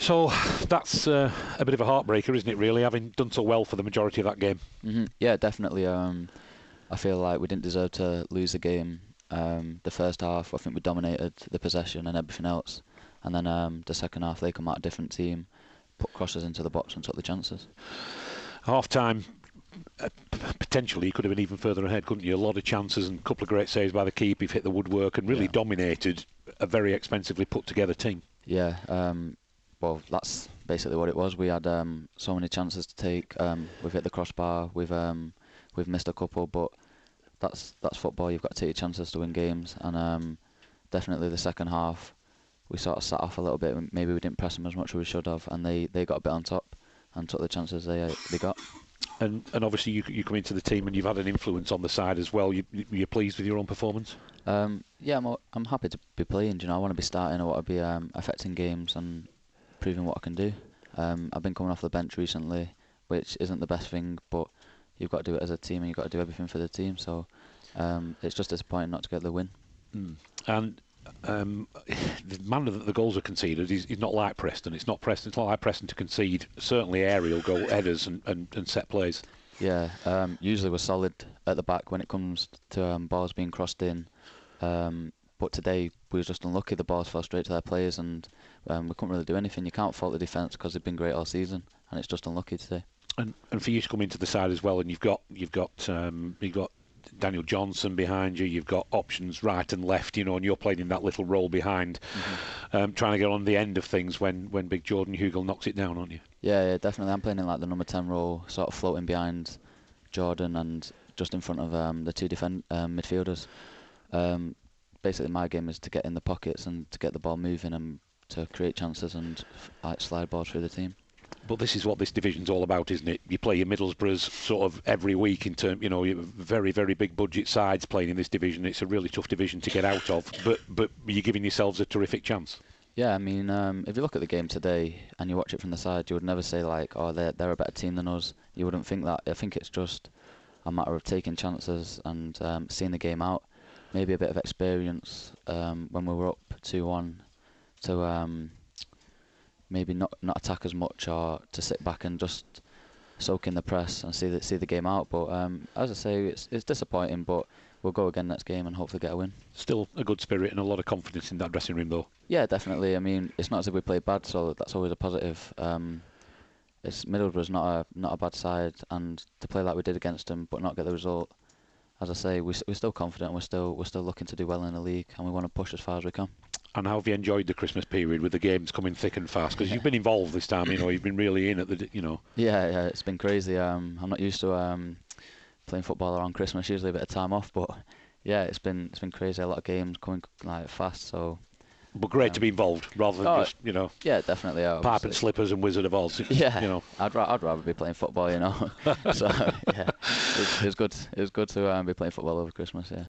So that's a bit of a heartbreaker, isn't it, really, having done so well for the majority of that game? Yeah, definitely. I feel like we didn't deserve to lose the game. The first half, I think we dominated the possession and everything else, and then the second half they come out a different team, put crosses into the box and took the chances. Half time, potentially, you could have been even further ahead, couldn't you? A lot of chances and a couple of great saves by the keeper. You've hit the woodwork and really Yeah. dominated a very expensively put together team. Yeah. Well, that's basically what it was. We had so many chances to take. We've hit the crossbar. We've missed a couple, but that's football. You've got to take your chances to win games, and definitely the second half we sort of sat off a little bit. Maybe we didn't press them as much as we should have, and they got a bit on top and took the chances they got. And obviously you come into the team and you've had an influence on the side as well. You're pleased with your own performance? Yeah, I'm happy to be playing. You know, I want to be starting. I want to be affecting games and proving what I can do. I've been coming off the bench recently, which isn't the best thing, but you've got to do it as a team and you've got to do everything for the team. So it's just disappointing not to get the win. And the manner that the goals are conceded is not like Preston. It's not like Preston to concede certainly aerial goal headers and set plays. Yeah, usually we're solid at the back when it comes to balls being crossed in. But today we were just unlucky. The balls fell straight to their players, and we couldn't really do anything. You can't fault the defence because they've been great all season, and it's just unlucky today. And for you to come into the side as well, and you've got Daniel Johnson behind you. You've got options right and left, you know, and you're playing in that little role behind, trying to get on the end of things when big Jordan Hugill knocks it down, aren't you? Yeah, definitely. I'm playing in like the number 10 role, sort of floating behind Jordan and just in front of the two midfielders. Basically, my game is to get in the pockets and to get the ball moving and to create chances and like slide balls through the team. But this is what this division's all about, isn't it? You play your Middlesbroughs sort of every week in terms, you know, very, very big budget sides playing in this division. It's a really tough division to get out of, but you're giving yourselves a terrific chance. Yeah, I mean, if you look at the game today and you watch it from the side, you would never say like, oh, they're a better team than us. You wouldn't think that. I think it's just a matter of taking chances and seeing the game out. Maybe a bit of experience when we were up 2-1 to maybe not attack as much or to sit back and just soak in the press and see the game out. But as I say, it's disappointing, but we'll go again next game and hopefully get a win. Still a good spirit and a lot of confidence in that dressing room, though. Yeah, definitely. I mean, it's not as if we played bad, so that's always a positive. It's Middlesbrough's not a bad side, and to play like we did against them but not get the result. As I say, we're still confident. We're still looking to do well in the league, and we want to push as far as we can. And how have you enjoyed the Christmas period with the games coming thick and fast? Because you've been involved this time, you know, you've been really in at the, you know. Yeah, it's been crazy. I'm not used to playing football around Christmas. Usually a bit of time off, but yeah, it's been crazy. A lot of games coming like fast. So. But great to be involved rather than just, you know. Yeah, definitely. Pipe and slippers and Wizard of Oz. Yeah, you know. I'd rather be playing football, you know. So yeah, it was good. It was good to be playing football over Christmas. Yeah.